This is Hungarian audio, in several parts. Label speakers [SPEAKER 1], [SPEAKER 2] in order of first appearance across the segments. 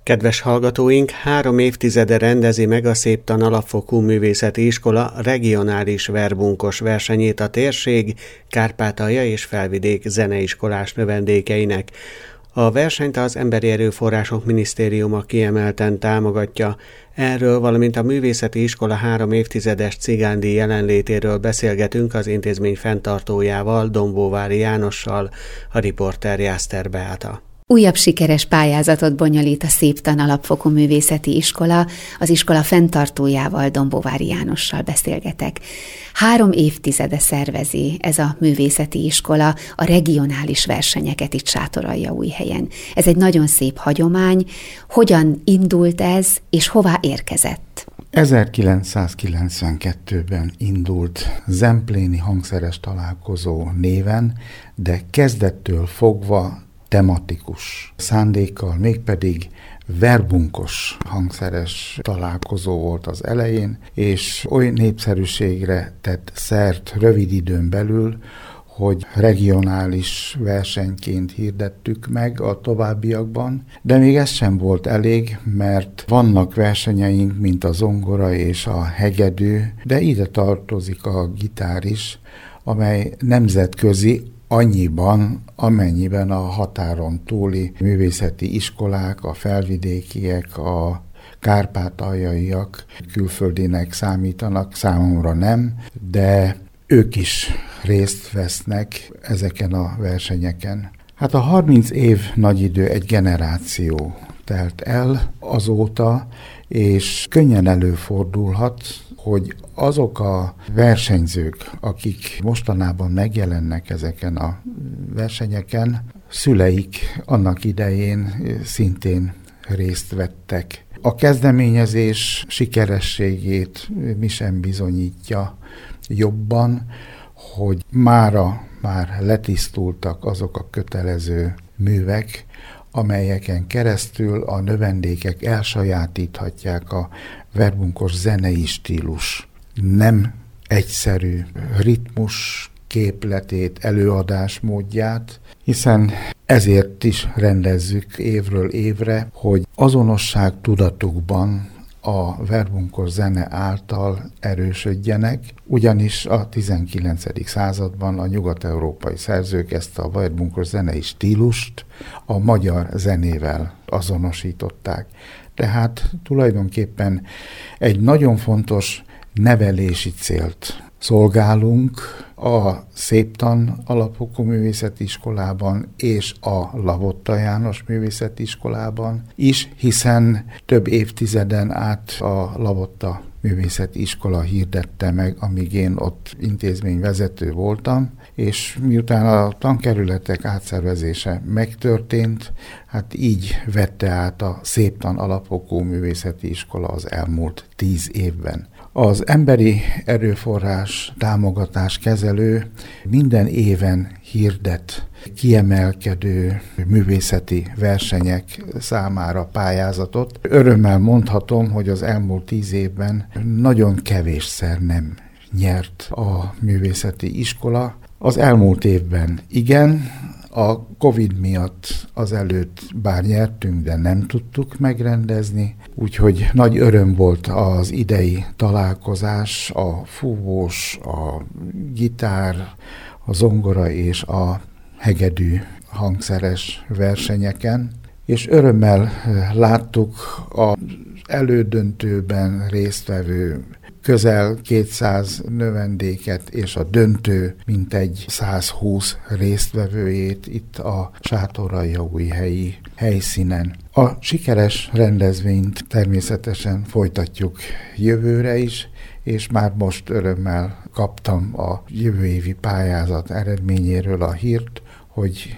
[SPEAKER 1] Kedves hallgatóink, 3 évtizede rendezi meg a Széptan Alapfokú Művészeti Iskola regionális verbunkos versenyét a térség, Kárpátalja és Felvidék zeneiskolás növendékeinek. A versenyt az Emberi Erőforrások Minisztériuma kiemelten támogatja. Erről, valamint a Művészeti Iskola 3 évtizedes cigándíj jelenlétéről beszélgetünk az intézmény fenntartójával, Dombóvári Jánossal, a riporter Jászter Beáta.
[SPEAKER 2] Újabb sikeres pályázatot bonyolít a Széptan Alapfokú Művészeti Iskola, az iskola fenntartójával, Dombóvári Jánossal beszélgetek. 3 évtizede szervezi ez a művészeti iskola a regionális versenyeket itt Sátoraljaújhelyen. Ez egy nagyon szép hagyomány. Hogyan indult ez, és hová érkezett?
[SPEAKER 3] 1992-ben indult Zempléni hangszeres találkozó néven, de kezdettől fogva tematikus szándékkal, mégpedig verbunkos hangszeres találkozó volt az elején, és oly népszerűségre tett szert rövid időn belül, hogy regionális versenyként hirdettük meg a továbbiakban, de még ez sem volt elég, mert vannak versenyeink, mint a zongora és a hegedű, de ide tartozik a gitár is, amely nemzetközi, annyiban, amennyiben a határon túli művészeti iskolák, a felvidékiek, a kárpátaljaiak külföldinek számítanak, számomra nem, de ők is részt vesznek ezeken a versenyeken. Hát a 30 év nagy idő, egy generáció telt el azóta, és könnyen előfordulhat, hogy azok a versenyzők, akik mostanában megjelennek ezeken a versenyeken, szüleik annak idején szintén részt vettek. A kezdeményezés sikerességét mi sem bizonyítja jobban, hogy már letisztultak azok a kötelező művek, amelyeken keresztül a növendékek elsajátíthatják a verbunkos zenei stílus nem egyszerű ritmus képletét, előadásmódját, hiszen ezért is rendezzük évről évre, hogy azonosság tudatukban a verbunkos zene által erősödjenek, ugyanis a 19. században a nyugat-európai szerzők ezt a verbunkos zenei stílust a magyar zenével azonosították. Tehát tulajdonképpen egy nagyon fontos nevelési célt szolgálunk a Széptan Alapfokú Művészeti Iskolában és a Lavotta János Művészeti Iskolában is, hiszen több évtizeden át a Lavotta Művészeti Iskola hirdette meg, amíg én ott intézményvezető voltam, és miután a tankerületek átszervezése megtörtént, hát így vette át a Széptan Alapfokú Művészeti Iskola az elmúlt 10 évben. Az Emberi Erőforrás Támogatás Kezelő minden éven hirdet kiemelkedő művészeti versenyek számára pályázatot. Örömmel mondhatom, hogy az elmúlt 10 évben nagyon kevésszer nem nyert a művészeti iskola. Az elmúlt évben igen, a Covid miatt azelőtt bár nyertünk, de nem tudtuk megrendezni, úgyhogy nagy öröm volt az idei találkozás, a fúvós, a gitár, a zongora és a hegedű hangszeres versenyeken, és örömmel láttuk az elődöntőben résztvevő közel 200 növendéket és a döntő mintegy 120 résztvevőjét itt a sátoraljaújhelyi helyszínen. A sikeres rendezvényt természetesen folytatjuk jövőre is, és már most örömmel kaptam a jövő évi pályázat eredményéről a hírt, hogy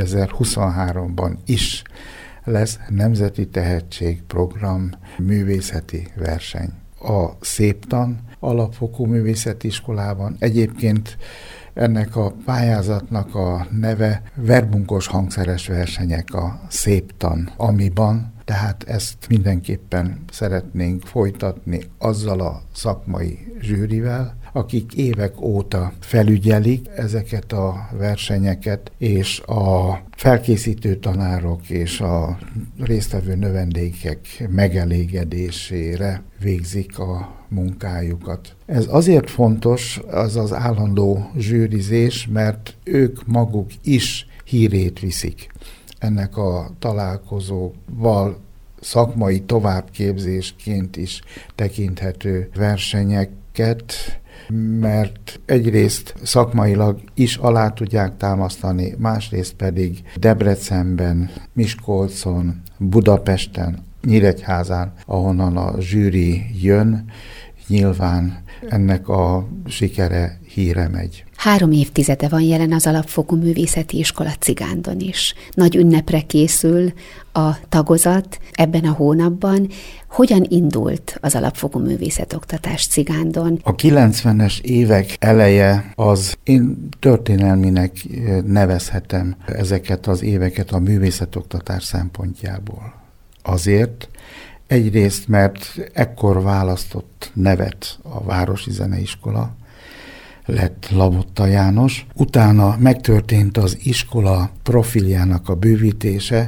[SPEAKER 3] 2023-ban is lesz Nemzeti Tehetségprogram művészeti verseny a Széptan Alapfokú Művészeti Iskolában. Egyébként ennek a pályázatnak a neve verbunkos hangszeres versenyek a Széptan Amiban, tehát ezt mindenképpen szeretnénk folytatni azzal a szakmai zsűrivel, akik évek óta felügyelik ezeket a versenyeket, és a felkészítő tanárok és a résztvevő növendékek megelégedésére végzik a munkájukat. Ez azért fontos, az az állandó zsűrizés, mert ők maguk is hírét viszik ennek a találkozóval, szakmai továbbképzésként is tekinthető versenyeket, mert egyrészt szakmailag is alá tudják támasztani, másrészt pedig Debrecenben, Miskolcon, Budapesten, Nyíregyházán, ahonnan a zsűri jön, nyilván ennek a sikere híre megy.
[SPEAKER 2] 3 évtizede van jelen az Alapfokú Művészeti Iskola Cigándon is. Nagy ünnepre készül a tagozat ebben a hónapban. Hogyan indult az alapfokú művészetoktatás Cigándon?
[SPEAKER 3] A 90-es évek eleje az, én történelminek nevezhetem ezeket az éveket a művészetoktatás szempontjából. Azért, egyrészt, mert ekkor választott nevet a Városi Zeneiskola, lett Labotta János. Utána megtörtént az iskola profiljának a bővítése,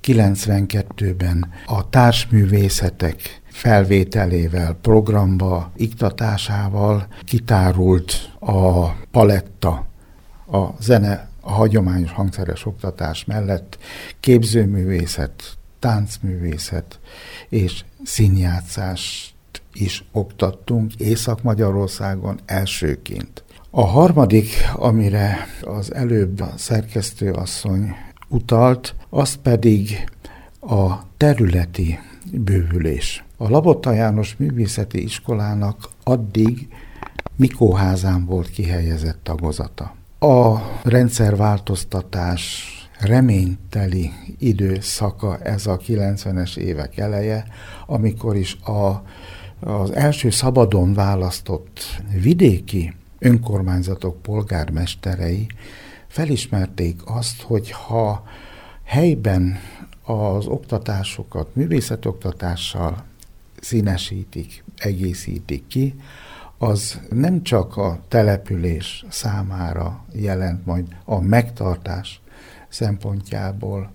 [SPEAKER 3] 92-ben a társművészetek felvételével, programba, iktatásával kitárult a paletta, a zene, a hagyományos hangszeres oktatás mellett képzőművészet, táncművészet és színjátszást is oktattunk Észak-Magyarországon elsőként. A harmadik, amire az előbb a szerkesztőasszony utalt, az pedig a területi bővülés. A Labotta János Művészeti Iskolának addig Mikóházán volt kihelyezett tagozata. A rendszerváltoztatás reményteli időszaka ez a 90-es évek eleje, amikor is az első szabadon választott vidéki önkormányzatok polgármesterei felismerték azt, hogy ha helyben az oktatásokat művészetoktatással színesítik, egészítik ki, az nem csak a település számára jelent majd a megtartás szempontjából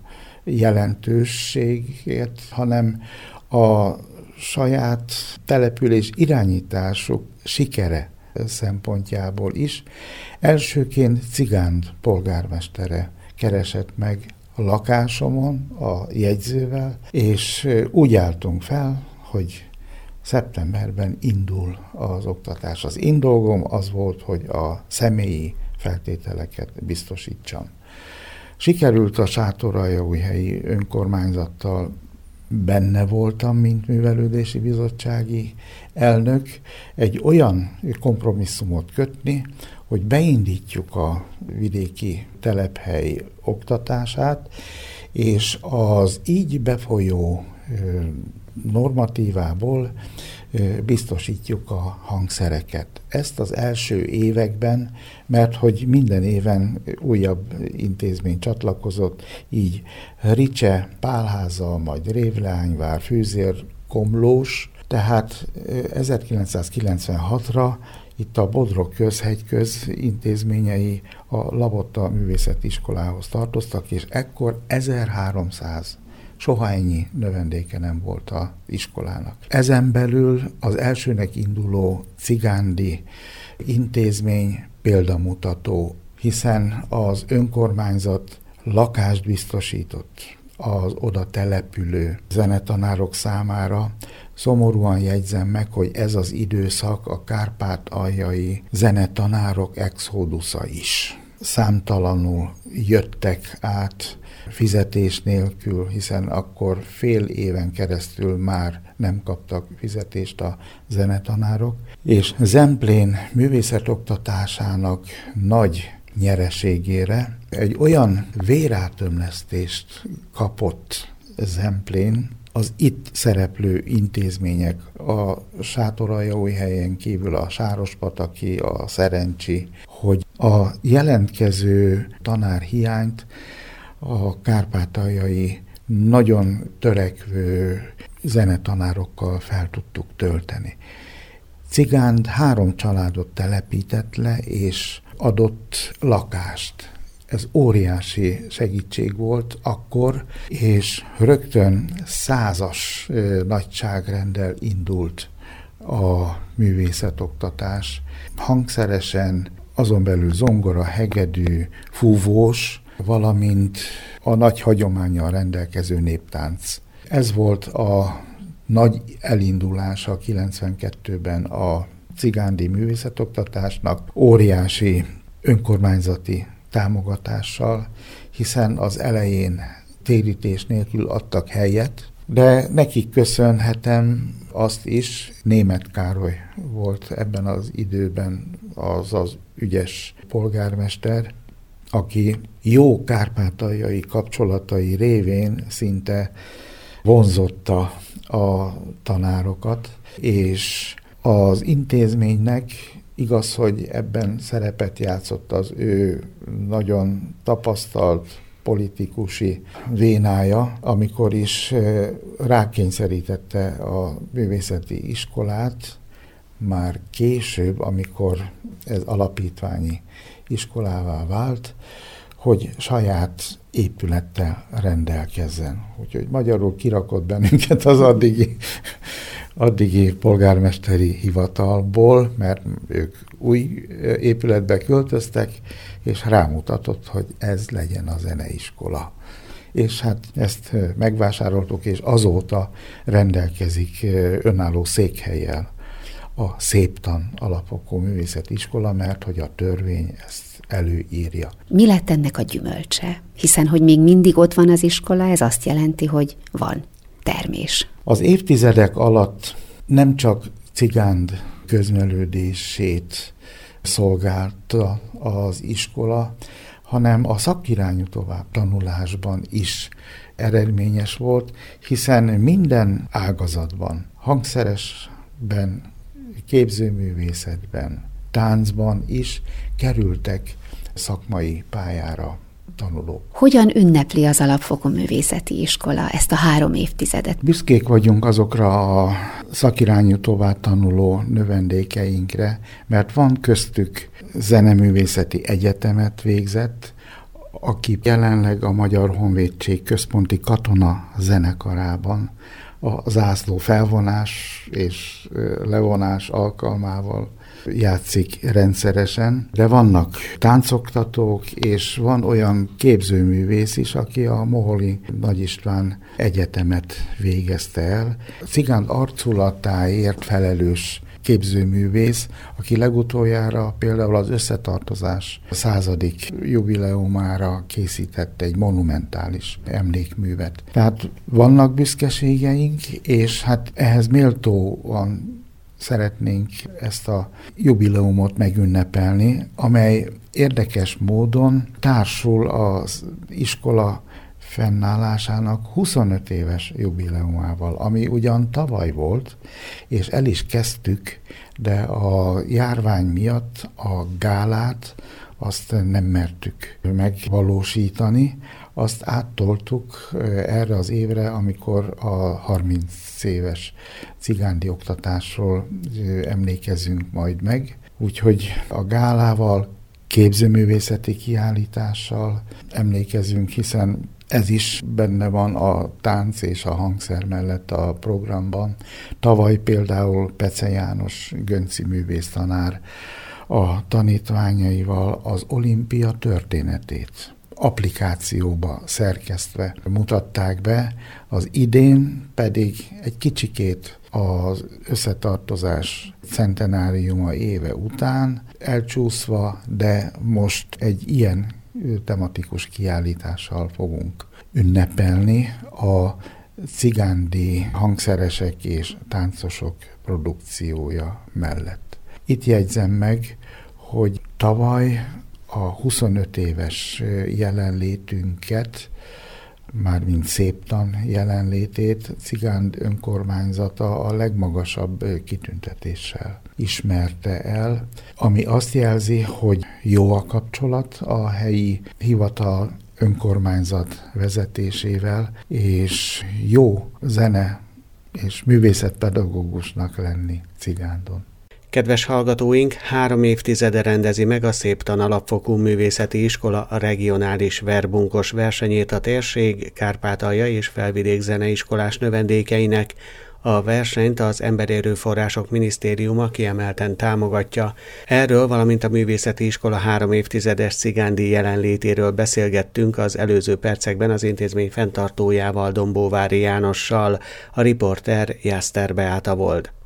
[SPEAKER 3] jelentőséget, hanem a saját település irányításuk sikere szempontjából is. Elsőként Cigánd polgármestere keresett meg a lakásomon a jegyzővel, és úgy álltunk fel, hogy szeptemberben indul az oktatás. Az én dolgom az volt, hogy a személyi feltételeket biztosítsam. Sikerült a Sátoraljaújhelyi önkormányzattal, benne voltam, mint művelődési bizottsági elnök, egy olyan kompromisszumot kötni, hogy beindítjuk a vidéki telephely oktatását, és az így befolyó normatívából biztosítjuk a hangszereket. Ezt az első években, mert hogy minden éven újabb intézmény csatlakozott, így Ricse, Pálháza, majd Révleányvár, Fűzér, Komlós, tehát 1996-ra itt a Bodrog Közhegyköz intézményei a Labotta Művészeti Iskolához tartoztak, és ekkor 1300 soha ennyi növendéke nem volt az iskolának. Ezen belül az elsőnek induló cigándi intézmény példamutató, hiszen az önkormányzat lakást biztosított az oda települő zenetanárok számára. Szomorúan jegyzem meg, hogy ez az időszak a kárpátaljai zenetanárok exodusza is. Számtalanul jöttek át fizetés nélkül, hiszen akkor fél éven keresztül már nem kaptak fizetést a zenetanárok, és Zemplén művészetoktatásának nagy nyereségére egy olyan vérátömlesztést kapott Zemplén, az itt szereplő intézmények, a Sátoraljaújhelyen kívül a Sárospataki, a Szerencsi, hogy a jelentkező tanárhiányt a kárpátaljai nagyon törekvő zenetanárokkal fel tudtuk tölteni. Cigánd 3 családot telepített le, és adott lakást. Ez óriási segítség volt akkor, és rögtön 100-as nagyságrenddel indult a művészetoktatás. Hangszeresen, azon belül zongora, hegedű, fúvós, valamint a nagy hagyománnyal rendelkező néptánc. Ez volt a nagy elindulása 92-ben a cigándi művészetoktatásnak, óriási önkormányzati támogatással, hiszen az elején térítés nélkül adtak helyet, de nekik köszönhetem azt is, Németh Károly volt ebben az időben az ügyes polgármester, aki jó kárpátaljai kapcsolatai révén szinte vonzotta a tanárokat, és az intézménynek igaz, hogy ebben szerepet játszott az ő nagyon tapasztalt politikusi vénája, amikor is rákényszerítette a művészeti iskolát, már később, amikor ez alapítványi iskolává vált, hogy saját épülettel rendelkezzen. Úgyhogy magyarul kirakott bennünket az addigi polgármesteri hivatalból, mert ők új épületbe költöztek, és rámutatott, hogy ez legyen a zeneiskola. És hát ezt megvásároltuk, és azóta rendelkezik önálló székhellyel a Széptan alapfokú művészeti iskola, mert hogy a törvény ezt előírja.
[SPEAKER 2] Mi lett ennek a gyümölcse? Hiszen, hogy még mindig ott van az iskola, ez azt jelenti, hogy van termés.
[SPEAKER 3] Az évtizedek alatt nem csak Cigánd közművelődését szolgálta az iskola, hanem a szakirányú továbbtanulásban is eredményes volt, hiszen minden ágazatban, hangszeresben, képzőművészetben, táncban is kerültek szakmai pályára tanulók.
[SPEAKER 2] Hogyan ünnepli az alapfokú művészeti iskola ezt a 3 évtizedet?
[SPEAKER 3] Büszkék vagyunk azokra a szakirányú továbbtanuló növendékeinkre, mert van köztük zeneművészeti egyetemet végzett, aki jelenleg a Magyar Honvédség központi katona zenekarában a zászló felvonás és levonás alkalmával játszik rendszeresen, de vannak táncoktatók, és van olyan képzőművész is, aki a Moholi Nagy István Egyetemet végezte el. Cigánd arculatáért felelős képzőművész, aki legutoljára például az Összetartozás 100. jubileumára készített egy monumentális emlékművet. Tehát vannak büszkeségeink, és hát ehhez méltóan szeretnénk ezt a jubileumot megünnepelni, amely érdekes módon társul az iskola fennállásának 25 éves jubileumával, ami ugyan tavaly volt, és el is kezdtük, de a járvány miatt a gálát azt nem mertük megvalósítani, azt áttoltuk erre az évre, amikor a 30 éves cigándi oktatásról emlékezünk majd meg. Úgyhogy a gálával, képzőművészeti kiállítással emlékezünk, hiszen ez is benne van a tánc és a hangszer mellett a programban. Tavaly például Pece János Gönci művésztanár a tanítványaival az olimpia történetét applikációba szerkesztve mutatták be, az idén pedig egy kicsikét az Összetartozás centenáriuma éve után elcsúszva, de most egy ilyen tematikus kiállítással fogunk ünnepelni a cigándi hangszeresek és táncosok produkciója mellett. Itt jegyzem meg, hogy tavaly a 25 éves jelenlétünket, mármint Széptan jelenlétét Cigánd önkormányzata a legmagasabb kitüntetéssel ismerte el, ami azt jelzi, hogy jó a kapcsolat a helyi hivatal önkormányzat vezetésével, és jó zene és művészetpedagógusnak lenni Cigándon.
[SPEAKER 1] Kedves hallgatóink, 3 évtizede rendezi meg a Széptan Alapfokú Művészeti Iskola a regionális verbunkos versenyét a térség, Kárpátalja és Felvidék zeneiskolás növendékeinek. A versenyt az Emberi Erőforrások Minisztériuma kiemelten támogatja. Erről, valamint a Művészeti Iskola 3 évtizedes cigándíj jelenlétéről beszélgettünk az előző percekben az intézmény fenntartójával, Dombóvári Jánossal. A riporter Jászter Beáta volt.